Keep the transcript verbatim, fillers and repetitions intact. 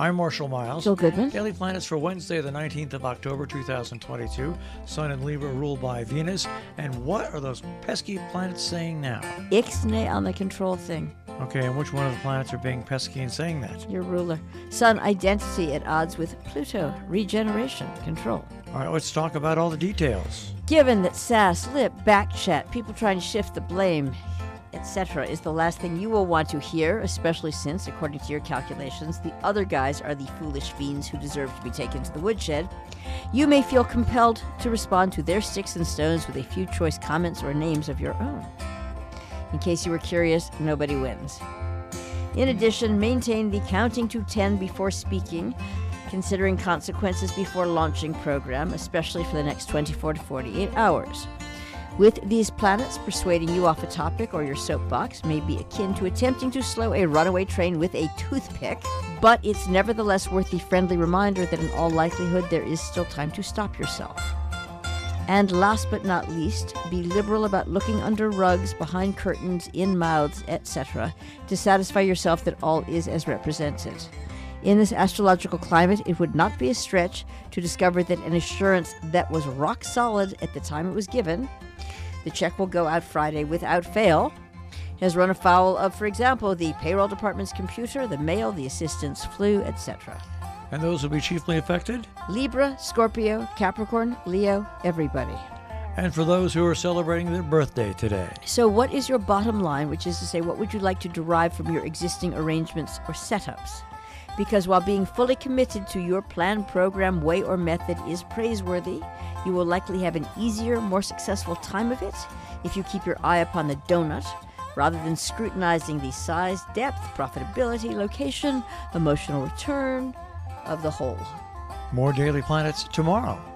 I'm Marshall Miles. Jill Goodman. Daily Planets for Wednesday, the nineteenth of October, two thousand twenty-two. Sun and Libra ruled by Venus. And what are those pesky planets saying now? Ixnay on the control thing. Okay, and which one of the planets are being pesky and saying that? Your ruler. Sun identity at odds with Pluto. Regeneration. Control. All right, let's talk about all the details. Given that sass, lip, backchat, people trying to shift the blame, et cetera, is the last thing you will want to hear, especially since, according to your calculations, the other guys are the foolish fiends who deserve to be taken to the woodshed, you may feel compelled to respond to their sticks and stones with a few choice comments or names of your own. In case you were curious, nobody wins. In addition, maintain the counting to ten before speaking, considering consequences before launching program, especially for the next twenty-four to forty-eight hours. With these planets, persuading you off a topic or your soapbox may be akin to attempting to slow a runaway train with a toothpick, but it's nevertheless worth the friendly reminder that in all likelihood there is still time to stop yourself. And last but not least, be liberal about looking under rugs, behind curtains, in mouths, et cetera, to satisfy yourself that all is as represented. In this astrological climate, it would not be a stretch to discover that an assurance that was rock solid at the time it was given, the check will go out Friday without fail, has run afoul of, for example, the payroll department's computer, the mail, the assistant's flu, et cetera. And those will be chiefly affected? Libra, Scorpio, Capricorn, Leo, everybody. And for those who are celebrating their birthday today. So what is your bottom line, which is to say, what would you like to derive from your existing arrangements or setups? Because while being fully committed to your plan, program, way, or method is praiseworthy, you will likely have an easier, more successful time of it if you keep your eye upon the donut, rather than scrutinizing the size, depth, profitability, location, emotional return of the whole. More Daily Planets tomorrow.